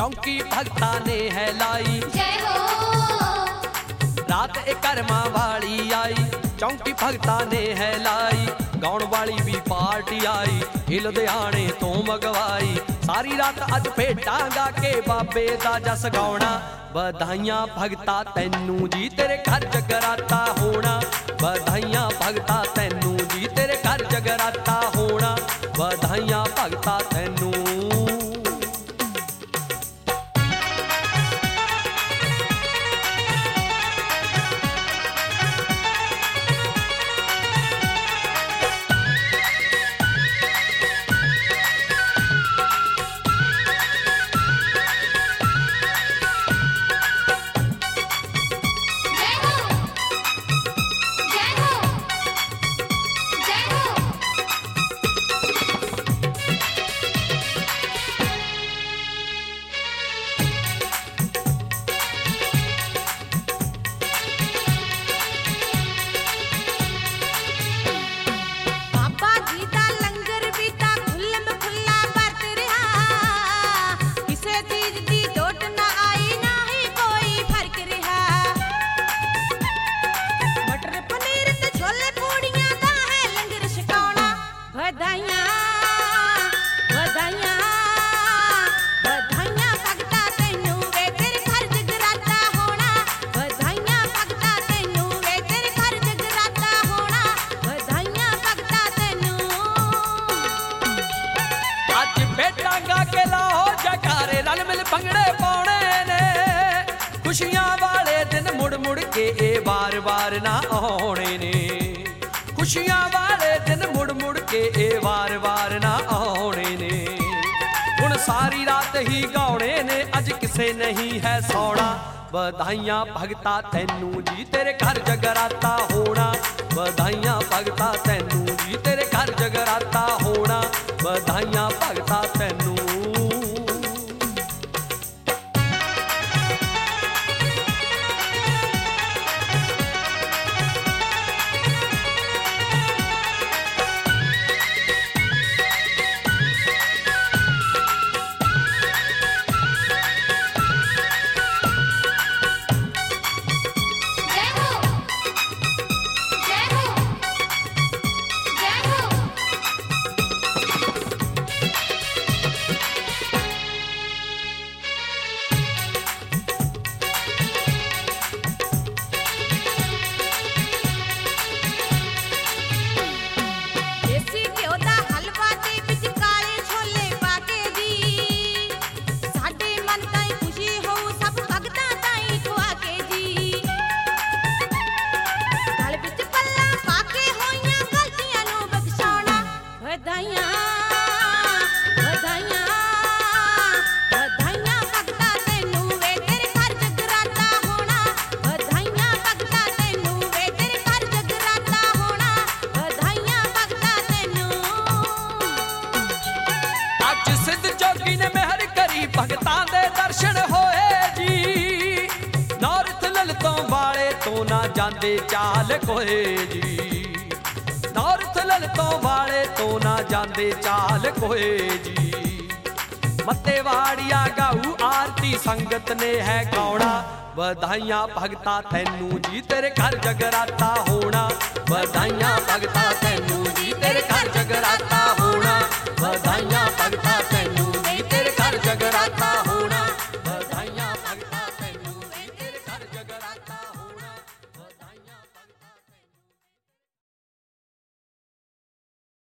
चौकी भगता ने है लाई। जय हो रात एक कर्मा वाली आई, चौकी भगता ने है लाई। गाउण वाली भी पार्टी आई, ये लुधियाने तो मंगवाई। सारी रात अज भेटां गा के बाबे दा जस गाउणा। बधाइयां भगता तैनू जी तेरे घर जगराता होना। बधाइयां भगता तैनू जी तेरे घर जगराता होना। बधाइयां भगता तैनू। भंगड़े पाने ने खुशियां वाले दिन मुड़ मुड़ के ए बार बार ना आने ने। खुशियां वाले दिन मुड़ मुड़ के ए बार बार ना आने ने। हुण सारी रात ही गाउने ने अज किसे नहीं है सोना। बधाइयां भगता तैनू जी तेरे घर जगराता होना। बधाइयां भगता तैनू जी तेरे घर जगराता होना। बधाइयां भगता तैनू। भगतां दे दर्शन होए जी, नौरथ ललतों वाले तो ना जांदे चाल कोए जी। नौरथ ललतों वाले तो ना जांदे चाल कोए जी। मत्ते वाड़िया गाऊ आरती संगत ने है गाउणा। बधाइयां भगता तैनू जी तेरे घर जगराता होना। बधाइयां भगता तैनू जी तेरे घर जगराता होना। बधाइयां भगता तैनू जी तेरे घर जगराता